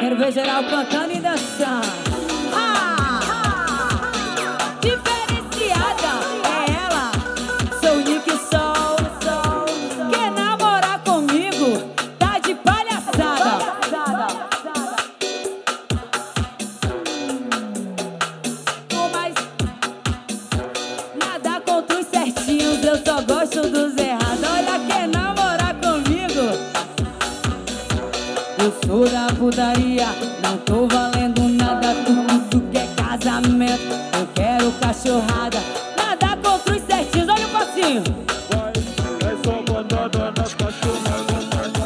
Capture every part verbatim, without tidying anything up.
Quero ver geral cantando e dançando. Ah, ah, diferenciada é ela. Sou Nick Sol. Quer namorar comigo? Tá de palhaçada. Mas nada contra os certinhos, eu só gosto dos errados. Olha, quer namorar comigo? Eu sou da putaria, não tô valendo nada. Tudo tu quer casamento, eu quero cachorrada. Nada contra os certinhos, olha o passinho. Vai, é só mandada nas cachorradas.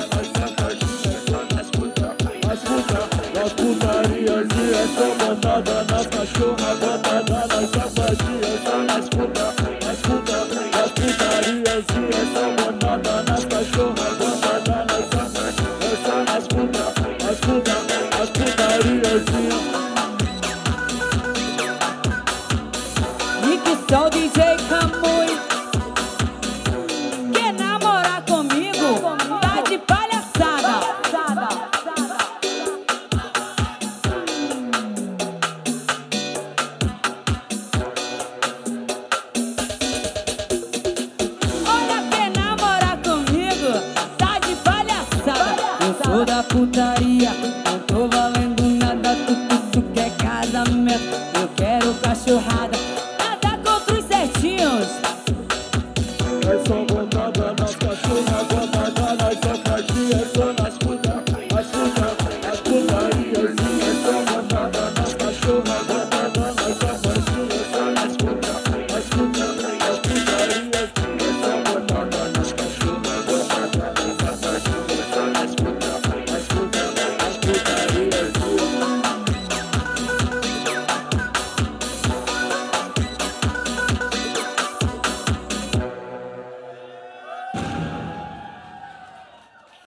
As putas, nas putarias. E é só mandada nas cachorradas. Nas safadinhas, só nas putas. Nas putas, nas putarias. E é só mandada nas cachorradas. Nas safadinhas, é só nas putas. As putas, as putarias. Nick Sol, D J Camui. Quer namorar comigo? Tá de palhaçada. Olha, quer namorar comigo? Tá de palhaçada. Eu sou da putaria, não tô valendo nada. Tu, tu, tu quer casamento, eu quero cachorrada.